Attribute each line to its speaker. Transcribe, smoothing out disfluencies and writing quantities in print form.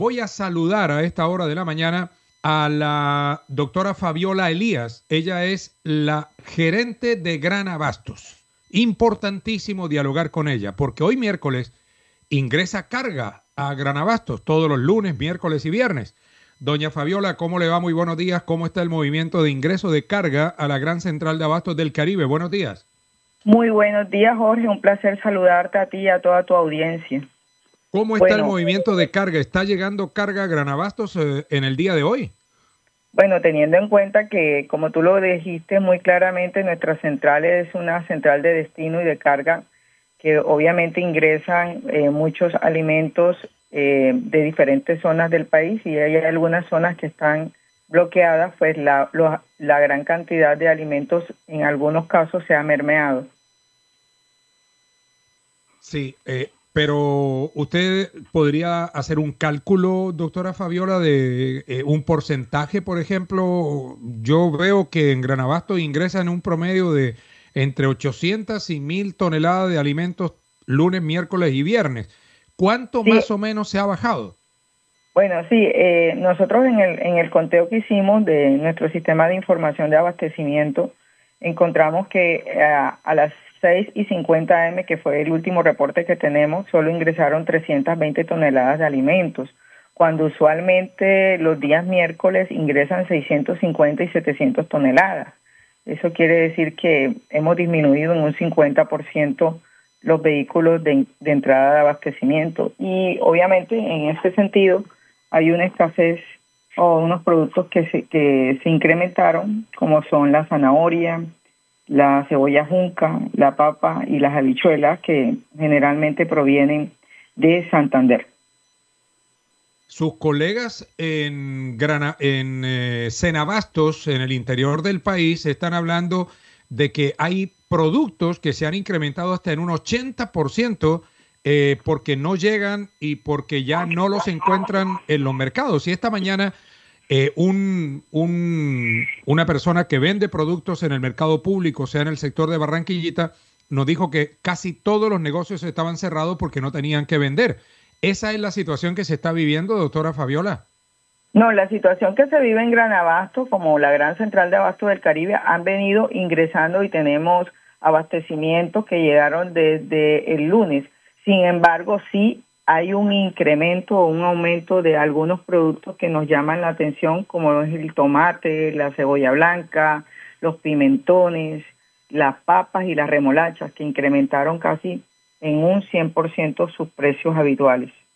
Speaker 1: Voy a saludar a esta hora de la mañana a la doctora Fabiola Elías. Ella es la gerente de Gran Abastos. Importantísimo dialogar con ella, porque hoy miércoles ingresa carga a Gran Abastos, todos los lunes, miércoles y viernes. Doña Fabiola, ¿cómo le va? Muy buenos días. ¿Cómo está el movimiento de ingreso de carga a la Gran Central de Abastos del Caribe? Buenos días.
Speaker 2: Muy buenos días, Jorge. Un placer saludarte a ti y a toda tu audiencia.
Speaker 1: ¿Cómo está el
Speaker 2: Bueno,
Speaker 1: movimiento de carga? ¿Está llegando carga a Gran Abastos en el día de hoy?
Speaker 2: bueno, teniendo en cuenta que, como tú lo dijiste muy claramente, nuestra central es una central de destino y de carga que obviamente ingresan muchos alimentos de diferentes zonas del país, y hay algunas zonas que están bloqueadas, pues la gran cantidad de alimentos en algunos casos se ha mermeado.
Speaker 1: Sí, pero usted podría hacer un cálculo, doctora Fabiola, de un porcentaje, por ejemplo. Yo veo que en Gran Abasto ingresan un promedio de entre 800 y 1000 toneladas de alimentos lunes, miércoles y viernes. ¿Cuánto
Speaker 2: Sí,
Speaker 1: más o menos se ha bajado?
Speaker 2: bueno, sí, nosotros en el conteo que hicimos de nuestro sistema de información de abastecimiento, encontramos que a las 6:50 AM, que fue el último reporte que tenemos, solo ingresaron 320 toneladas de alimentos, cuando usualmente los días miércoles ingresan 650 y 700 toneladas. Eso quiere decir que hemos disminuido en un 50% los vehículos de entrada de abastecimiento. Y obviamente en este sentido hay una escasez o unos productos que se incrementaron, como son la zanahoria, la cebolla junca, la papa y las habichuelas, que generalmente provienen de Santander.
Speaker 1: Sus colegas en Senabastos, en el interior del país, están hablando de que hay productos que se han incrementado hasta en un 80% porque no llegan y porque ya no los encuentran en los mercados. Y esta mañana una persona que vende productos en el mercado público, sea en el sector de Barranquillita, nos dijo que casi todos los negocios estaban cerrados porque no tenían que vender. ¿Esa es la situación que se está viviendo, doctora Fabiola?
Speaker 2: No, la situación que se vive en Gran Abasto, como la Gran Central de Abasto del Caribe, han venido ingresando y tenemos abastecimientos que llegaron desde el lunes. Sin embargo, sí hay un incremento o un aumento de algunos productos que nos llaman la atención, como es el tomate, la cebolla blanca, los pimentones, las papas y las remolachas, que incrementaron casi en un 100% sus precios habituales.